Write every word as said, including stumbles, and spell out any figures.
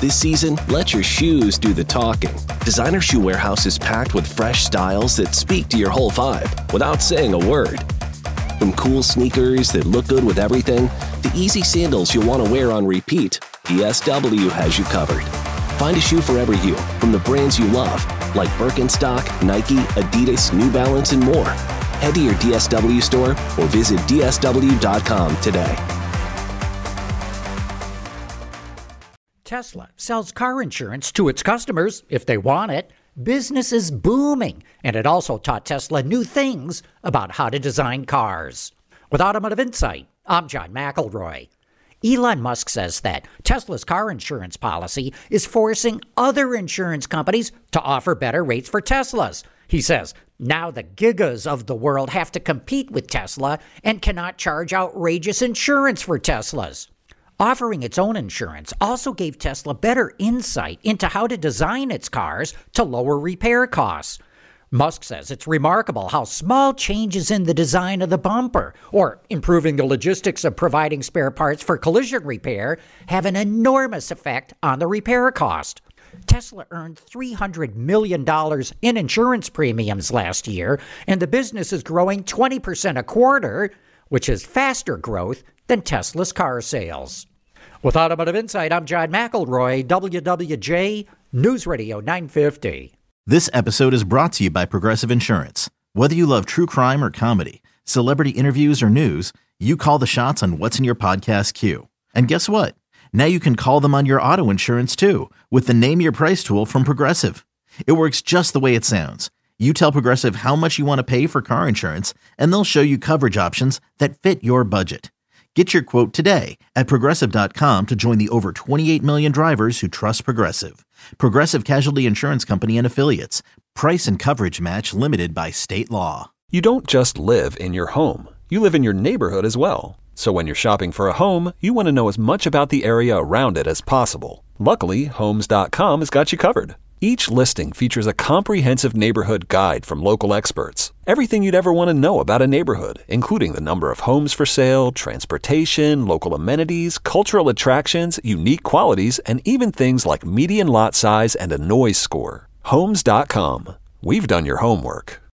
This season, let your shoes do the talking. Designer Shoe Warehouse is packed with fresh styles that speak to your whole vibe without saying a word. From cool sneakers that look good with everything, to easy sandals you'll want to wear on repeat, D S W has you covered. Find a shoe for every you, from the brands you love, like Birkenstock, Nike, Adidas, New Balance, and more. Head to your D S W store or visit D S W dot com today. Tesla sells car insurance to its customers if they want it. Business is booming, and it also taught Tesla new things about how to design cars. With Automotive Insight, I'm John McElroy. Elon Musk says that Tesla's car insurance policy is forcing other insurance companies to offer better rates for Teslas. He says now the gigas of the world have to compete with Tesla and cannot charge outrageous insurance for Teslas. Offering its own insurance also gave Tesla better insight into how to design its cars to lower repair costs. Musk says it's remarkable how small changes in the design of the bumper or improving the logistics of providing spare parts for collision repair have an enormous effect on the repair cost. Tesla earned three hundred million dollars in insurance premiums last year, and the business is growing twenty percent a quarter, which is faster growth than Tesla's car sales. With Automotive Insight, I'm John McElroy, W W J News Radio nine fifty. This episode is brought to you by Progressive Insurance. Whether you love true crime or comedy, celebrity interviews or news, you call the shots on what's in your podcast queue. And guess what? Now you can call them on your auto insurance too with the Name Your Price tool from Progressive. It works just the way it sounds. You tell Progressive how much you want to pay for car insurance, and they'll show you coverage options that fit your budget. Get your quote today at Progressive dot com to join the over twenty-eight million drivers who trust Progressive. Progressive Casualty Insurance Company and Affiliates. Price and coverage match limited by state law. You don't just live in your home. You live in your neighborhood as well. So when you're shopping for a home, you want to know as much about the area around it as possible. Luckily, Homes dot com has got you covered. Each listing features a comprehensive neighborhood guide from local experts. Everything you'd ever want to know about a neighborhood, including the number of homes for sale, transportation, local amenities, cultural attractions, unique qualities, and even things like median lot size and a noise score. Homes dot com. We've done your homework.